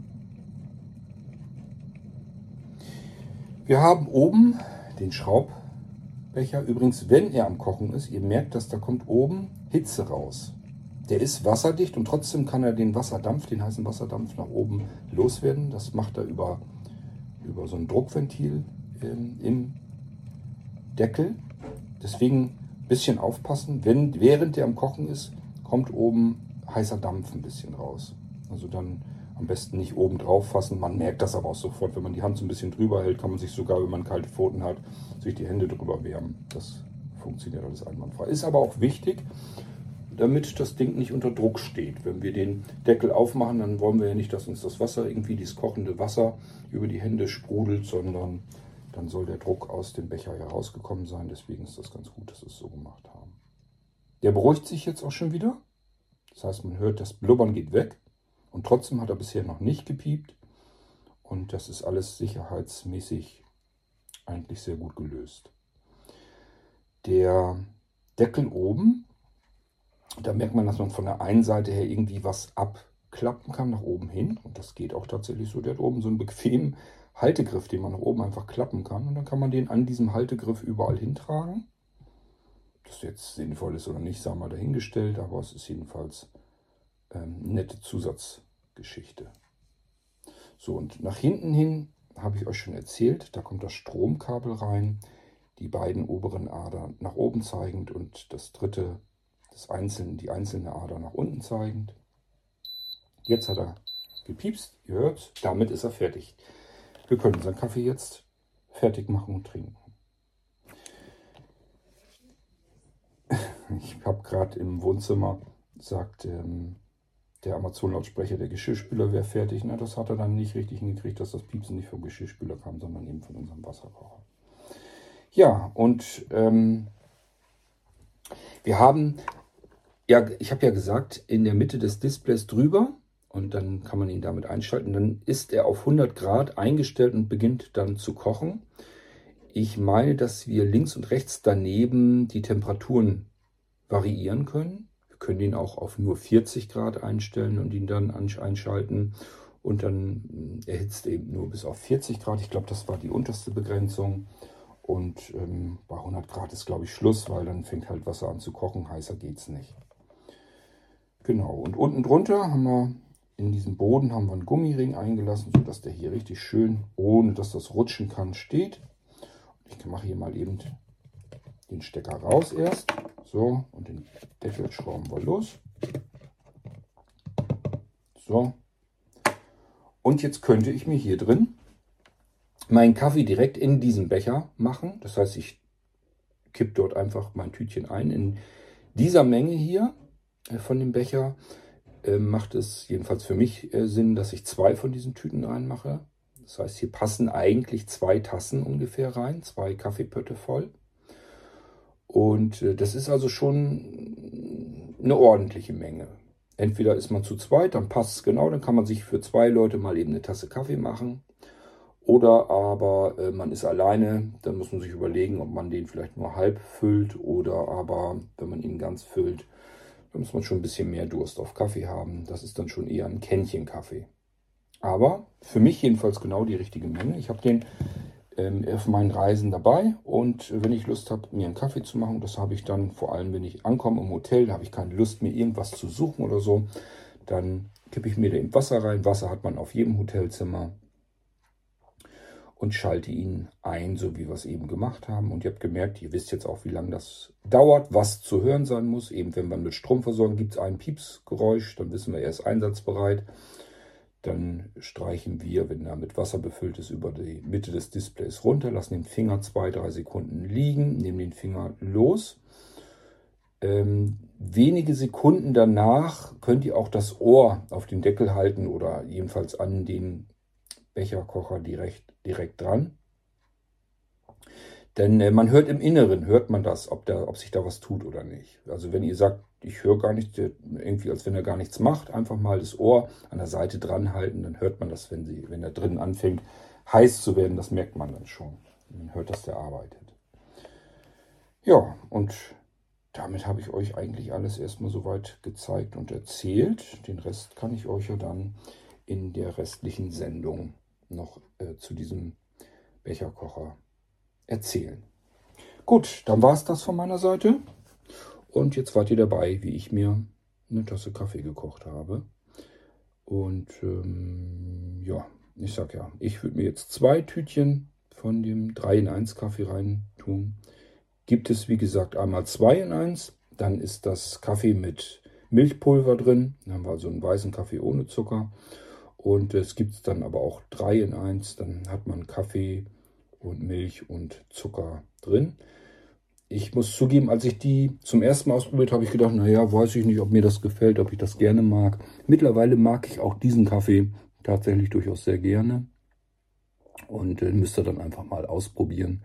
Wir haben oben den Schraubbecher. Übrigens, wenn er am Kochen ist, ihr merkt, dass da kommt oben Hitze raus. Der ist wasserdicht und trotzdem kann er den Wasserdampf, den heißen Wasserdampf nach oben loswerden. Das macht er über so ein Druckventil im Deckel. Deswegen ein bisschen aufpassen. Während der am Kochen ist, kommt oben heißer Dampf ein bisschen raus. Also dann am besten nicht oben drauf fassen. Man merkt das aber auch sofort. Wenn man die Hand so ein bisschen drüber hält, kann man sich sogar, wenn man kalte Pfoten hat, sich die Hände drüber wärmen. Das funktioniert alles einwandfrei. Ist aber auch wichtig, damit das Ding nicht unter Druck steht. Wenn wir den Deckel aufmachen, dann wollen wir ja nicht, dass uns das Wasser, irgendwie dieses kochende Wasser über die Hände sprudelt, sondern dann soll der Druck aus dem Becher herausgekommen sein. Deswegen ist das ganz gut, dass wir es so gemacht haben. Der beruhigt sich jetzt auch schon wieder. Das heißt, man hört, das Blubbern geht weg. Und trotzdem hat er bisher noch nicht gepiept. Und das ist alles sicherheitsmäßig eigentlich sehr gut gelöst. Der Deckel oben, da merkt man, dass man von der einen Seite her irgendwie was abklappen kann nach oben hin. Und das geht auch tatsächlich so. Der hat oben so einen bequemen Haltegriff, den man nach oben einfach klappen kann. Und dann kann man den an diesem Haltegriff überall hintragen. das jetzt sinnvoll ist oder nicht, sei mal dahingestellt, aber es ist jedenfalls eine nette Zusatzgeschichte. So, und nach hinten hin habe ich euch schon erzählt, da kommt das Stromkabel rein, die beiden oberen Adern nach oben zeigend und das dritte, die einzelne Ader nach unten zeigend. Jetzt hat er gepiepst, ihr hört, damit ist er fertig. Wir können unseren Kaffee jetzt fertig machen und trinken. Ich habe gerade im Wohnzimmer gesagt, der Amazon-Lautsprecher, der Geschirrspüler wäre fertig. Na, das hat er dann nicht richtig hingekriegt, dass das Piepsen nicht vom Geschirrspüler kam, sondern eben von unserem Wasserkocher. Ja, und wir haben, ja, ich habe ja gesagt, in der Mitte des Displays drüber, und dann kann man ihn damit einschalten, dann ist er auf 100 Grad eingestellt und beginnt dann zu kochen. Ich meine, dass wir links und rechts daneben die Temperaturen variieren können. Wir können ihn auch auf nur 40 Grad einstellen und ihn dann einschalten. Und dann erhitzt er eben nur bis auf 40 Grad. Ich glaube, das war die unterste Begrenzung. Und bei 100 Grad ist, glaube ich, Schluss, weil dann fängt halt Wasser an zu kochen. Heißer geht es nicht. Genau, und unten drunter haben wir, in diesem Boden haben wir einen Gummiring eingelassen, sodass der hier richtig schön, ohne dass das rutschen kann, steht. Ich mache hier mal eben den Stecker raus erst. So, und den Deckel schrauben wir los. So. Und jetzt könnte ich mir hier drin meinen Kaffee direkt in diesen Becher machen. Das heißt, ich kippe dort einfach mein Tütchen ein. In dieser Menge hier von dem Becher macht es jedenfalls für mich Sinn, dass ich 2 von diesen Tüten reinmache. Das heißt, hier passen eigentlich 2 Tassen ungefähr rein, 2 Kaffeepötte voll. Und das ist also schon eine ordentliche Menge. Entweder ist man zu zweit, dann passt es genau, dann kann man sich für 2 Leute mal eben eine Tasse Kaffee machen. Oder aber man ist alleine, dann muss man sich überlegen, ob man den vielleicht nur halb füllt oder aber, wenn man ihn ganz füllt, dann muss man schon ein bisschen mehr Durst auf Kaffee haben. Das ist dann schon eher ein Kännchen Kaffee. Aber für mich jedenfalls genau die richtige Menge. Ich habe den auf meinen Reisen dabei und wenn ich Lust habe, mir einen Kaffee zu machen, das habe ich dann vor allem, wenn ich ankomme im Hotel, da habe ich keine Lust, mir irgendwas zu suchen oder so, dann kippe ich mir da eben Wasser rein. Wasser hat man auf jedem Hotelzimmer. Und schalte ihn ein, so wie wir es eben gemacht haben. Und ihr habt gemerkt, ihr wisst jetzt auch, wie lange das dauert, was zu hören sein muss. Eben wenn man mit Strom versorgen, gibt es ein Piepsgeräusch, dann wissen wir, er ist einsatzbereit. Dann streichen wir, wenn er mit Wasser befüllt ist, über die Mitte des Displays runter, lassen den Finger 2-3 Sekunden liegen, nehmen den Finger los. Wenige Sekunden danach könnt ihr auch das Ohr auf den Deckel halten oder jedenfalls an den Becherkocher direkt dran. Denn man hört im Inneren, hört man das, ob sich da was tut oder nicht. Also wenn ihr sagt, ich höre gar nichts, irgendwie als wenn er gar nichts macht, einfach mal das Ohr an der Seite dran halten, dann hört man das, wenn er drinnen anfängt heiß zu werden, das merkt man dann schon. Man hört, dass der arbeitet. Ja, und damit habe ich euch eigentlich alles erstmal soweit gezeigt und erzählt. Den Rest kann ich euch ja dann in der restlichen Sendung noch zu diesem Becherkocher erzählen. Gut, dann war es das von meiner Seite. Und jetzt wart ihr dabei, wie ich mir eine Tasse Kaffee gekocht habe. Und ja, ich sag ja, ich würde mir jetzt 2 Tütchen von dem 3-in-1 Kaffee rein tun. Gibt es, wie gesagt, einmal 2 in 1. Dann ist das Kaffee mit Milchpulver drin. Dann haben wir also einen weißen Kaffee ohne Zucker. Und es gibt dann aber auch 3 in 1. Dann hat man Kaffee und Milch und Zucker drin. Ich muss zugeben, als ich die zum ersten Mal ausprobiert habe, ich gedacht, naja, weiß ich nicht, ob mir das gefällt, ob ich das gerne mag. Mittlerweile mag ich auch diesen Kaffee tatsächlich durchaus sehr gerne. Und müsst ihr dann einfach mal ausprobieren.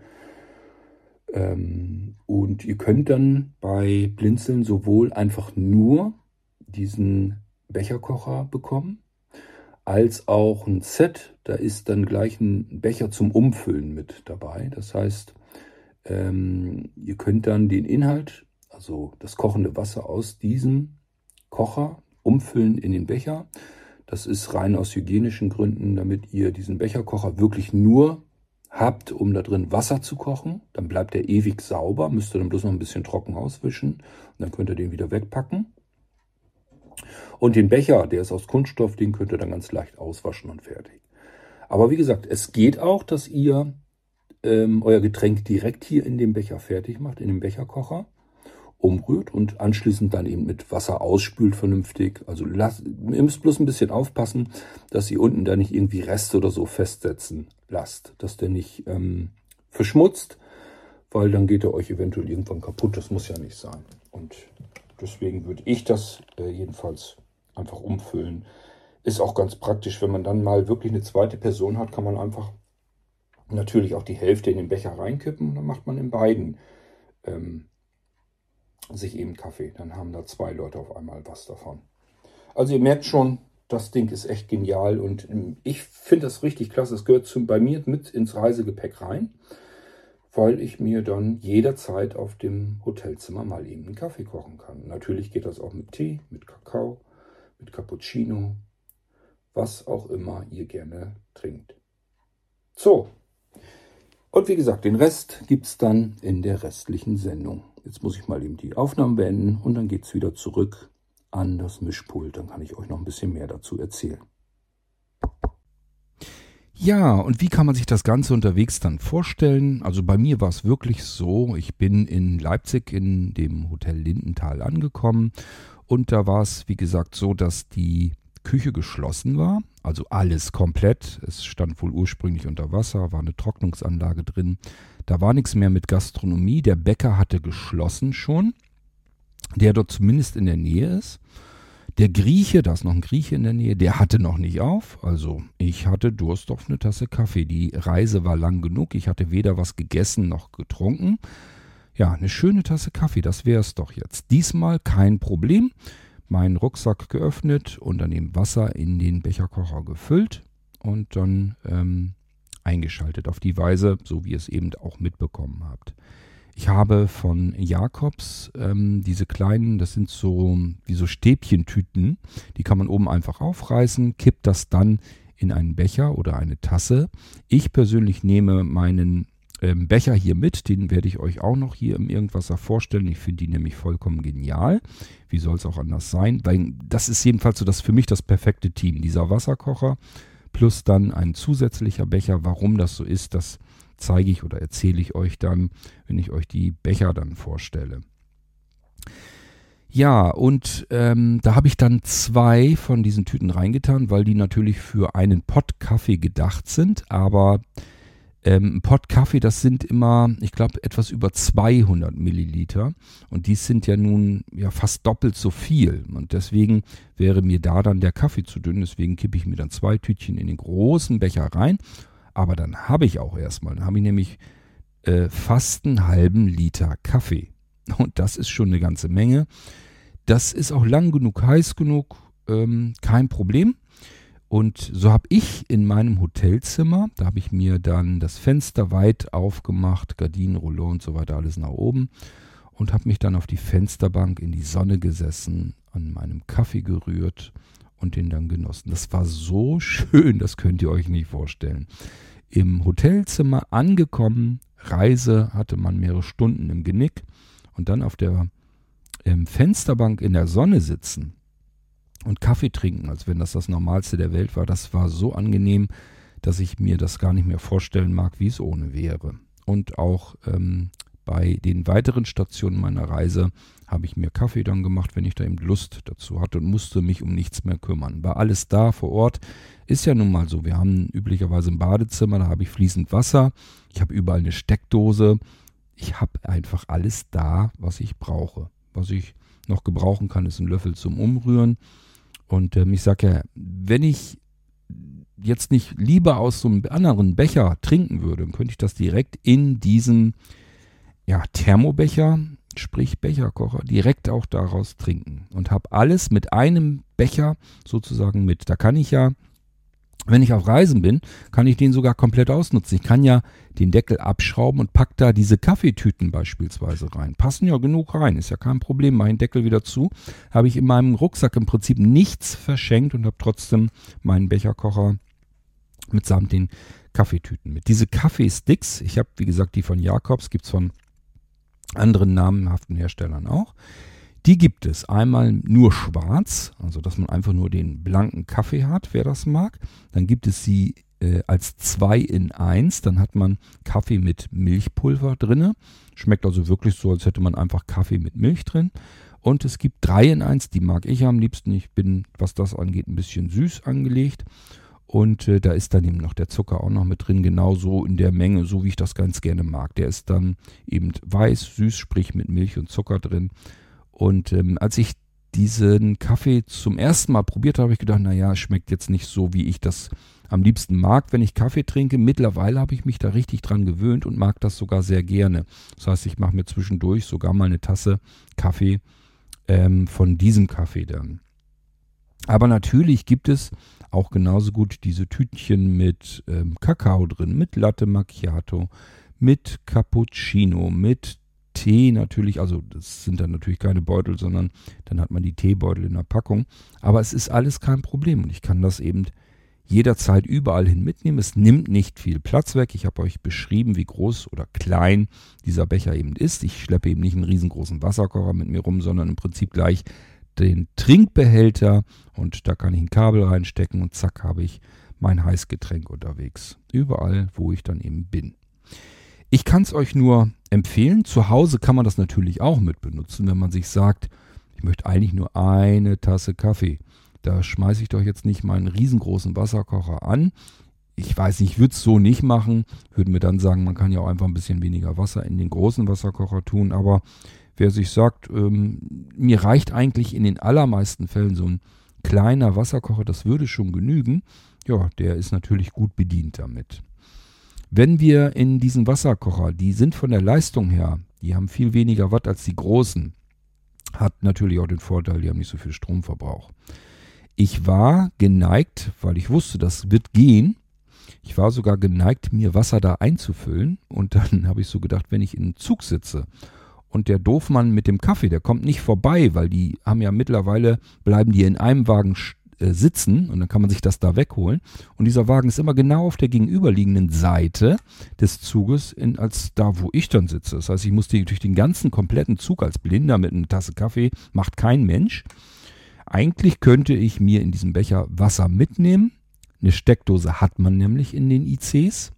Und ihr könnt dann bei Blinzeln sowohl einfach nur diesen Becherkocher bekommen, als auch ein Set. Da ist dann gleich ein Becher zum Umfüllen mit dabei. Das heißt, ihr könnt dann den Inhalt, also das kochende Wasser aus diesem Kocher, umfüllen in den Becher. Das ist rein aus hygienischen Gründen, damit ihr diesen Becherkocher wirklich nur habt, um da drin Wasser zu kochen. Dann bleibt der ewig sauber, müsst ihr dann bloß noch ein bisschen trocken auswischen und dann könnt ihr den wieder wegpacken. Und den Becher, der ist aus Kunststoff, den könnt ihr dann ganz leicht auswaschen und fertig. Aber wie gesagt, es geht auch, dass ihr euer Getränk direkt hier in dem Becher fertig macht, in dem Becherkocher, umrührt und anschließend dann eben mit Wasser ausspült vernünftig. Also ihr müsst bloß ein bisschen aufpassen, dass ihr unten da nicht irgendwie Reste oder so festsetzen lasst, dass der nicht verschmutzt, weil dann geht er euch eventuell irgendwann kaputt. Das muss ja nicht sein. Und deswegen würde ich das jedenfalls einfach umfüllen. Ist auch ganz praktisch, wenn man dann mal wirklich eine zweite Person hat, kann man einfach natürlich auch die Hälfte in den Becher reinkippen und dann macht man in beiden sich eben Kaffee. Dann haben da 2 Leute auf einmal was davon. Also ihr merkt schon, das Ding ist echt genial und ich finde das richtig klasse. Es gehört bei mir mit ins Reisegepäck rein, weil ich mir dann jederzeit auf dem Hotelzimmer mal eben einen Kaffee kochen kann. Natürlich geht das auch mit Tee, mit Kakao, mit Cappuccino, was auch immer ihr gerne trinkt. So, und wie gesagt, den Rest gibt es dann in der restlichen Sendung. Jetzt muss ich mal eben die Aufnahmen beenden und dann geht es wieder zurück an das Mischpult. Dann kann ich euch noch ein bisschen mehr dazu erzählen. Ja, und wie kann man sich das Ganze unterwegs dann vorstellen? Also bei mir war es wirklich so, ich bin in Leipzig in dem Hotel Lindenthal angekommen und da war es, wie gesagt, so, dass die Küche geschlossen war, also alles komplett. Es stand wohl ursprünglich unter Wasser, war eine Trocknungsanlage drin. Da war nichts mehr mit Gastronomie. Der Bäcker hatte geschlossen schon, der dort zumindest in der Nähe ist. Der Grieche, da ist noch ein Grieche in der Nähe, der hatte noch nicht auf. Also ich hatte Durst auf eine Tasse Kaffee. Die Reise war lang genug. Ich hatte weder was gegessen noch getrunken. Ja, eine schöne Tasse Kaffee, das wäre es doch jetzt. Diesmal kein Problem. Meinen Rucksack geöffnet und dann eben Wasser in den Becherkocher gefüllt und dann eingeschaltet auf die Weise, so wie ihr es eben auch mitbekommen habt. Ich habe von Jacobs diese kleinen, das sind so wie so Stäbchentüten, die kann man oben einfach aufreißen, kippt das dann in einen Becher oder eine Tasse. Ich persönlich nehme meinen Becher hier mit, den werde ich euch auch noch hier im Irgendwasser vorstellen. Ich finde die nämlich vollkommen genial. Wie soll es auch anders sein? Weil das ist jedenfalls so für mich das perfekte Team. Dieser Wasserkocher plus dann ein zusätzlicher Becher. Warum das so ist, das zeige ich oder erzähle ich euch dann, wenn ich euch die Becher dann vorstelle. Ja, und da habe ich dann 2 von diesen Tüten reingetan, weil die natürlich für einen Pott Kaffee gedacht sind, aber ein Pott Kaffee, das sind immer, ich glaube, etwas über 200 Milliliter. Und dies sind ja nun fast doppelt so viel. Und deswegen wäre mir da dann der Kaffee zu dünn. Deswegen kippe ich mir dann 2 Tütchen in den großen Becher rein. Aber dann habe ich auch dann habe ich nämlich fast einen halben Liter Kaffee. Und das ist schon eine ganze Menge. Das ist auch lang genug, heiß genug, kein Problem. Und so habe ich in meinem Hotelzimmer, da habe ich mir dann das Fenster weit aufgemacht, Gardinenrollo und so weiter, alles nach oben und habe mich dann auf die Fensterbank in die Sonne gesessen, an meinem Kaffee gerührt und den dann genossen. Das war so schön, das könnt ihr euch nicht vorstellen. Im Hotelzimmer angekommen, Reise hatte man mehrere Stunden im Genick und dann auf der Fensterbank in der Sonne sitzen und Kaffee trinken, als wenn das Normalste der Welt war, das war so angenehm, dass ich mir das gar nicht mehr vorstellen mag, wie es ohne wäre. Und auch bei den weiteren Stationen meiner Reise habe ich mir Kaffee dann gemacht, wenn ich da eben Lust dazu hatte und musste mich um nichts mehr kümmern. War alles da vor Ort. Ist ja nun mal so, wir haben üblicherweise ein Badezimmer, da habe ich fließend Wasser, ich habe überall eine Steckdose. Ich habe einfach alles da, was ich brauche. Was ich noch gebrauchen kann, ist ein Löffel zum Umrühren. Und ich sage ja, wenn ich jetzt nicht lieber aus so einem anderen Becher trinken würde, dann könnte ich das direkt in diesen Thermobecher, sprich Becherkocher, direkt auch daraus trinken. Und habe alles mit einem Becher sozusagen mit. Da kann ich ja, wenn ich auf Reisen bin, kann ich den sogar komplett ausnutzen. Ich kann ja den Deckel abschrauben und pack da diese Kaffeetüten beispielsweise rein. Passen ja genug rein, ist ja kein Problem. Mach den Deckel wieder zu. Habe ich in meinem Rucksack im Prinzip nichts verschenkt und habe trotzdem meinen Becherkocher mitsamt den Kaffeetüten mit. Diese Kaffeesticks, ich habe wie gesagt die von Jacobs, gibt es von anderen namenhaften Herstellern auch. Die gibt es einmal nur schwarz, also dass man einfach nur den blanken Kaffee hat, wer das mag. Dann gibt es sie als 2 in 1, dann hat man Kaffee mit Milchpulver drinne. Schmeckt also wirklich so, als hätte man einfach Kaffee mit Milch drin. Und es gibt 3 in 1, die mag ich am liebsten. Ich bin, was das angeht, ein bisschen süß angelegt. Und da ist dann eben noch der Zucker auch noch mit drin, genauso in der Menge, so wie ich das ganz gerne mag. Der ist dann eben weiß, süß, sprich mit Milch und Zucker drin. Und als ich diesen Kaffee zum ersten Mal probiert habe, habe ich gedacht, naja, schmeckt jetzt nicht so, wie ich das am liebsten mag, wenn ich Kaffee trinke. Mittlerweile habe ich mich da richtig dran gewöhnt und mag das sogar sehr gerne. Das heißt, ich mache mir zwischendurch sogar mal eine Tasse Kaffee von diesem Kaffee dann. Aber natürlich gibt es auch genauso gut diese Tütchen mit Kakao drin, mit Latte Macchiato, mit Cappuccino, mit Tee natürlich. Also das sind dann natürlich keine Beutel, sondern dann hat man die Teebeutel in der Packung. Aber es ist alles kein Problem und ich kann das eben jederzeit überall hin mitnehmen. Es nimmt nicht viel Platz weg. Ich habe euch beschrieben, wie groß oder klein dieser Becher eben ist. Ich schleppe eben nicht einen riesengroßen Wasserkocher mit mir rum, sondern im Prinzip gleich den Trinkbehälter und da kann ich ein Kabel reinstecken und zack habe ich mein Heißgetränk unterwegs. Überall, wo ich dann eben bin. Ich kann es euch nur empfehlen. Zu Hause kann man das natürlich auch mit benutzen, wenn man sich sagt, ich möchte eigentlich nur eine Tasse Kaffee. Da schmeiße ich doch jetzt nicht meinen riesengroßen Wasserkocher an. Ich weiß nicht, ich würde es so nicht machen. Würde mir dann sagen, man kann ja auch einfach ein bisschen weniger Wasser in den großen Wasserkocher tun. Aber wer sich sagt, mir reicht eigentlich in den allermeisten Fällen so ein kleiner Wasserkocher, das würde schon genügen, ja, der ist natürlich gut bedient damit. Wenn wir in diesen Wasserkocher, die sind von der Leistung her, die haben viel weniger Watt als die großen, hat natürlich auch den Vorteil, die haben nicht so viel Stromverbrauch. Ich war geneigt, weil ich wusste, das wird gehen, ich war sogar geneigt, mir Wasser da einzufüllen und dann habe ich so gedacht, wenn ich in einem Zug sitze und der Doofmann mit dem Kaffee, der kommt nicht vorbei, weil die haben ja mittlerweile, bleiben die in einem Wagen sitzen und dann kann man sich das da wegholen. Und dieser Wagen ist immer genau auf der gegenüberliegenden Seite des Zuges, als da, wo ich dann sitze. Das heißt, ich musste durch den ganzen kompletten Zug als Blinder mit einer Tasse Kaffee, macht kein Mensch. Eigentlich könnte ich mir in diesem Becher Wasser mitnehmen. Eine Steckdose hat man nämlich in den ICs,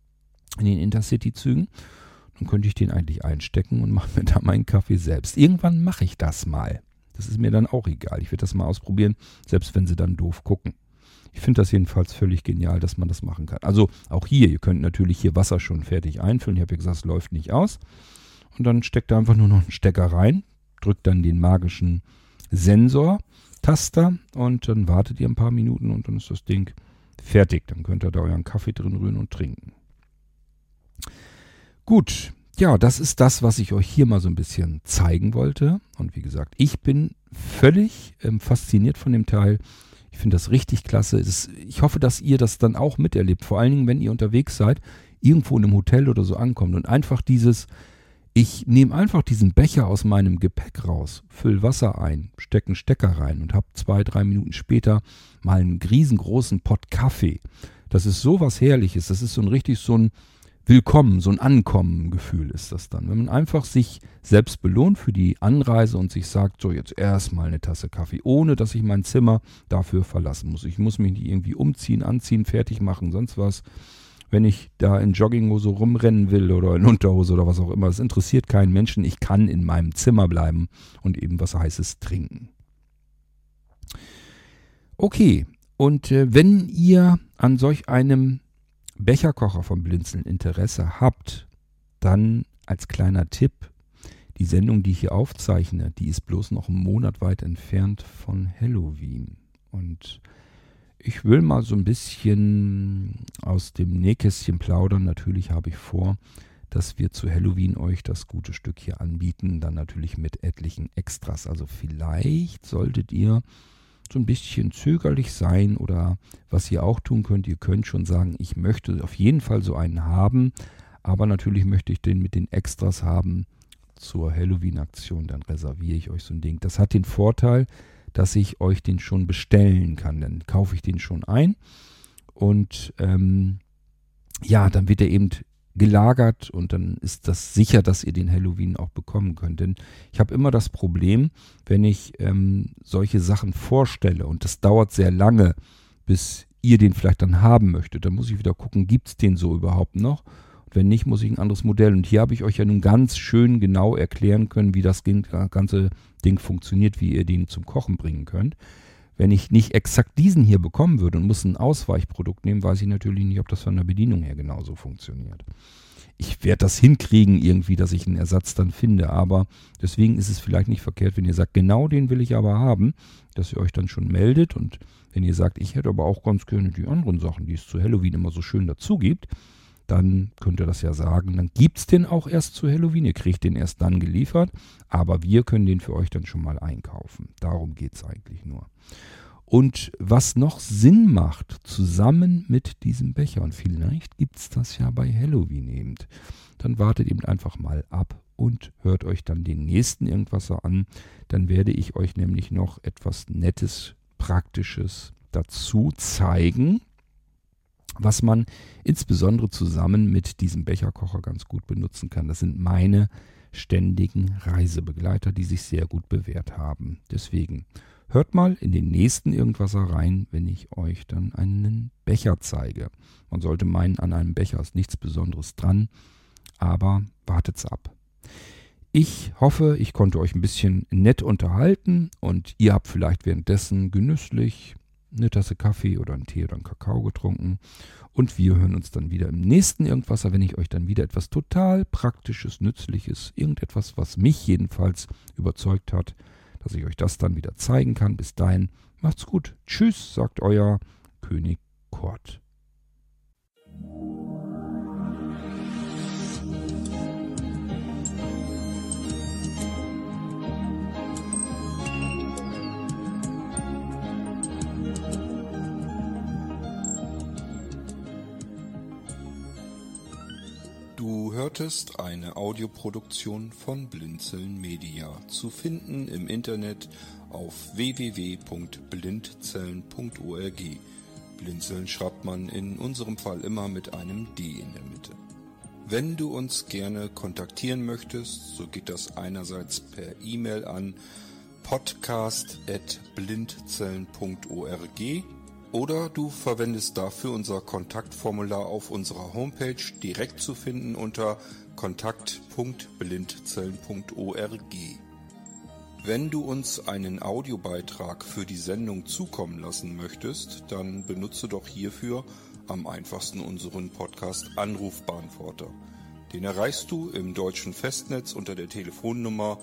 in den Intercity-Zügen. Dann könnte ich den eigentlich einstecken und mache mir da meinen Kaffee selbst. Irgendwann mache ich das mal. Das ist mir dann auch egal. Ich werde das mal ausprobieren, selbst wenn sie dann doof gucken. Ich finde das jedenfalls völlig genial, dass man das machen kann. Also auch hier, ihr könnt natürlich hier Wasser schon fertig einfüllen. Ich habe ja gesagt, es läuft nicht aus. Und dann steckt da einfach nur noch einen Stecker rein, drückt dann den magischen Sensor-Taster und dann wartet ihr ein paar Minuten und dann ist das Ding fertig. Dann könnt ihr da euren Kaffee drin rühren und trinken. Gut, ja, das ist das, was ich euch hier mal so ein bisschen zeigen wollte. Und wie gesagt, ich bin völlig fasziniert von dem Teil. Ich finde das richtig klasse. Ich hoffe, dass ihr das dann auch miterlebt. Vor allen Dingen, wenn ihr unterwegs seid, irgendwo in einem Hotel oder so ankommt und einfach ich nehme einfach diesen Becher aus meinem Gepäck raus, fülle Wasser ein, stecke einen Stecker rein und habe 2-3 Minuten später mal einen riesengroßen Pott Kaffee. Das ist so was Herrliches. Das ist so ein Willkommen, so ein Ankommen-Gefühl ist das dann. Wenn man einfach sich selbst belohnt für die Anreise und sich sagt, so jetzt erstmal eine Tasse Kaffee, ohne dass ich mein Zimmer dafür verlassen muss. Ich muss mich nicht irgendwie umziehen, anziehen, fertig machen, sonst was. Wenn ich da in Jogginghose rumrennen will oder in Unterhose oder was auch immer, es interessiert keinen Menschen. Ich kann in meinem Zimmer bleiben und eben was Heißes trinken. Okay, und wenn ihr an solch einem Becherkocher vom Blinzeln Interesse habt, dann als kleiner Tipp, die Sendung, die ich hier aufzeichne, die ist bloß noch einen Monat weit entfernt von Halloween. Und ich will mal so ein bisschen aus dem Nähkästchen plaudern. Natürlich habe ich vor, dass wir zu Halloween euch das gute Stück hier anbieten, dann natürlich mit etlichen Extras. Also vielleicht solltet ihr so ein bisschen zögerlich sein oder was ihr auch tun könnt, ihr könnt schon sagen, ich möchte auf jeden Fall so einen haben, aber natürlich möchte ich den mit den Extras haben zur Halloween-Aktion, dann reserviere ich euch so ein Ding. Das hat den Vorteil, dass ich euch den schon bestellen kann, dann kaufe ich den schon ein und ja, dann wird er eben gelagert und dann ist das sicher, dass ihr den Halloween auch bekommen könnt. Denn ich habe immer das Problem, wenn ich solche Sachen vorstelle und das dauert sehr lange, bis ihr den vielleicht dann haben möchtet, dann muss ich wieder gucken, gibt es den so überhaupt noch? Und wenn nicht, muss ich ein anderes Modell. Und hier habe ich euch ja nun ganz schön genau erklären können, wie das ganze Ding funktioniert, wie ihr den zum Kochen bringen könnt. Wenn ich nicht exakt diesen hier bekommen würde und muss ein Ausweichprodukt nehmen, weiß ich natürlich nicht, ob das von der Bedienung her genauso funktioniert. Ich werde das hinkriegen irgendwie, dass ich einen Ersatz dann finde, aber deswegen ist es vielleicht nicht verkehrt, wenn ihr sagt, genau den will ich aber haben, dass ihr euch dann schon meldet und wenn ihr sagt, ich hätte aber auch ganz gerne die anderen Sachen, die es zu Halloween immer so schön dazu gibt, dann könnt ihr das ja sagen. Dann gibt es den auch erst zu Halloween. Ihr kriegt den erst dann geliefert, aber wir können den für euch dann schon mal einkaufen. Darum geht es eigentlich nur. Und was noch Sinn macht, zusammen mit diesem Becher, und vielleicht gibt es das ja bei Halloween eben, dann wartet eben einfach mal ab und hört euch dann den nächsten Irgendwasser an. Dann werde ich euch nämlich noch etwas Nettes, Praktisches dazu zeigen, was man insbesondere zusammen mit diesem Becherkocher ganz gut benutzen kann. Das sind meine ständigen Reisebegleiter, die sich sehr gut bewährt haben. Deswegen hört mal in den nächsten Irgendwasser rein, wenn ich euch dann einen Becher zeige. Man sollte meinen, an einem Becher ist nichts Besonderes dran, aber wartet's ab. Ich hoffe, ich konnte euch ein bisschen nett unterhalten und ihr habt vielleicht währenddessen genüsslich eine Tasse Kaffee oder einen Tee oder einen Kakao getrunken. Und wir hören uns dann wieder im nächsten Irgendwasser, wenn ich euch dann wieder etwas total Praktisches, Nützliches, irgendetwas, was mich jedenfalls überzeugt hat, dass ich euch das dann wieder zeigen kann. Bis dahin, macht's gut. Tschüss, sagt euer König Kurt. Du hörtest eine Audioproduktion von Blinzeln Media, zu finden im Internet auf www.blindzellen.org. Blinzeln schreibt man in unserem Fall immer mit einem D in der Mitte. Wenn du uns gerne kontaktieren möchtest, so geht das einerseits per E-Mail an podcast@blindzellen.org oder du verwendest dafür unser Kontaktformular auf unserer Homepage, direkt zu finden unter kontakt.blindzellen.org. Wenn du uns einen Audiobeitrag für die Sendung zukommen lassen möchtest, dann benutze doch hierfür am einfachsten unseren Podcast Anrufbeantworter. Den erreichst du im deutschen Festnetz unter der Telefonnummer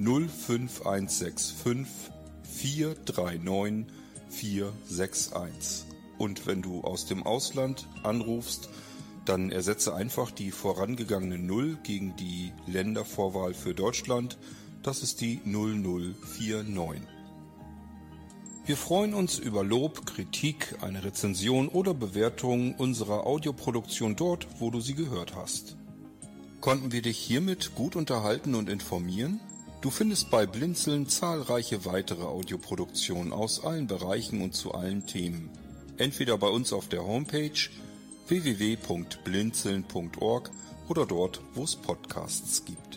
05165 439 461. Und wenn du aus dem Ausland anrufst, dann ersetze einfach die vorangegangene 0 gegen die Ländervorwahl für Deutschland. Das ist die 0049. Wir freuen uns über Lob, Kritik, eine Rezension oder Bewertung unserer Audioproduktion dort, wo du sie gehört hast. Konnten wir dich hiermit gut unterhalten und informieren? Du findest bei Blinzeln zahlreiche weitere Audioproduktionen aus allen Bereichen und zu allen Themen. Entweder bei uns auf der Homepage www.blinzeln.org oder dort, wo es Podcasts gibt.